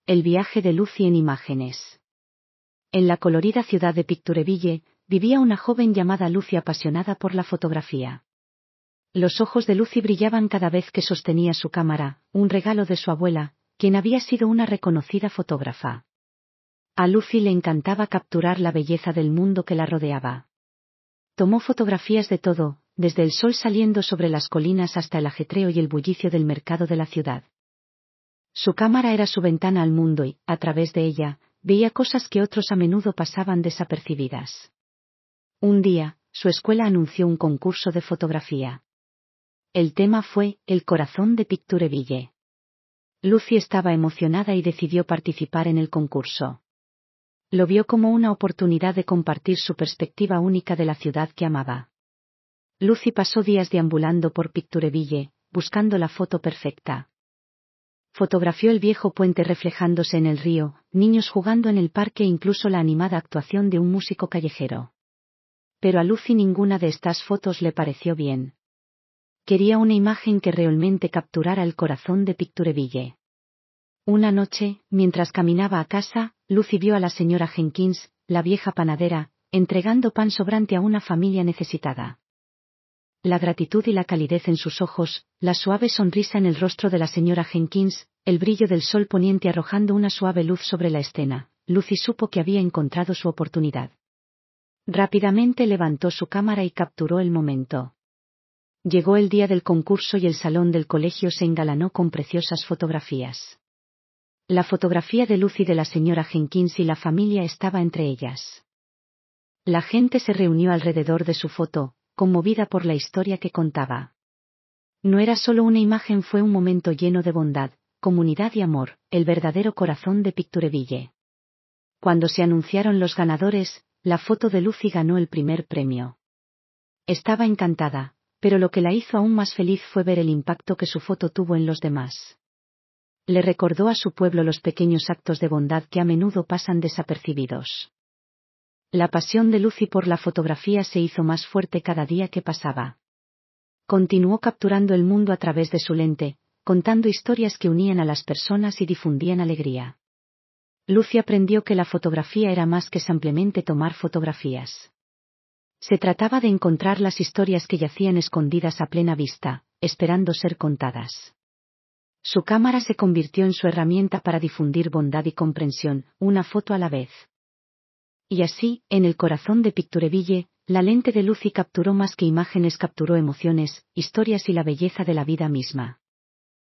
El viaje de Lucy en imágenes. En la colorida ciudad de Pictureville, vivía una joven llamada Lucy apasionada por la fotografía. Los ojos de Lucy brillaban cada vez que sostenía su cámara, un regalo de su abuela, quien había sido una reconocida fotógrafa. A Lucy le encantaba capturar la belleza del mundo que la rodeaba. Tomó fotografías de todo, desde el sol saliendo sobre las colinas hasta el ajetreo y el bullicio del mercado de la ciudad. Su cámara era su ventana al mundo y, a través de ella, veía cosas que otros a menudo pasaban desapercibidas. Un día, su escuela anunció un concurso de fotografía. El tema fue El corazón de Pictureville. Lucy estaba emocionada y decidió participar en el concurso. Lo vio como una oportunidad de compartir su perspectiva única de la ciudad que amaba. Lucy pasó días deambulando por Pictureville, buscando la foto perfecta. Fotografió el viejo puente reflejándose en el río, niños jugando en el parque e incluso la animada actuación de un músico callejero. Pero a Lucy ninguna de estas fotos le pareció bien. Quería una imagen que realmente capturara el corazón de Pictureville. Una noche, mientras caminaba a casa, Lucy vio a la señora Jenkins, la vieja panadera, entregando pan sobrante a una familia necesitada. La gratitud y la calidez en sus ojos, la suave sonrisa en el rostro de la señora Jenkins, el brillo del sol poniente arrojando una suave luz sobre la escena, Lucy supo que había encontrado su oportunidad. Rápidamente levantó su cámara y capturó el momento. Llegó el día del concurso y el salón del colegio se engalanó con preciosas fotografías. La fotografía de Lucy de la señora Jenkins y la familia estaba entre ellas. La gente se reunió alrededor de su foto, conmovida por la historia que contaba. No era solo una imagen, fue un momento lleno de bondad, comunidad y amor, el verdadero corazón de Pictureville. Cuando se anunciaron los ganadores, la foto de Lucy ganó el primer premio. Estaba encantada, pero lo que la hizo aún más feliz fue ver el impacto que su foto tuvo en los demás. Le recordó a su pueblo los pequeños actos de bondad que a menudo pasan desapercibidos. La pasión de Lucy por la fotografía se hizo más fuerte cada día que pasaba. Continuó capturando el mundo a través de su lente, contando historias que unían a las personas y difundían alegría. Lucy aprendió que la fotografía era más que simplemente tomar fotografías. Se trataba de encontrar las historias que yacían escondidas a plena vista, esperando ser contadas. Su cámara se convirtió en su herramienta para difundir bondad y comprensión, una foto a la vez. Y así, en el corazón de Pictureville, la lente de Lucy capturó más que imágenes, capturó emociones, historias y la belleza de la vida misma.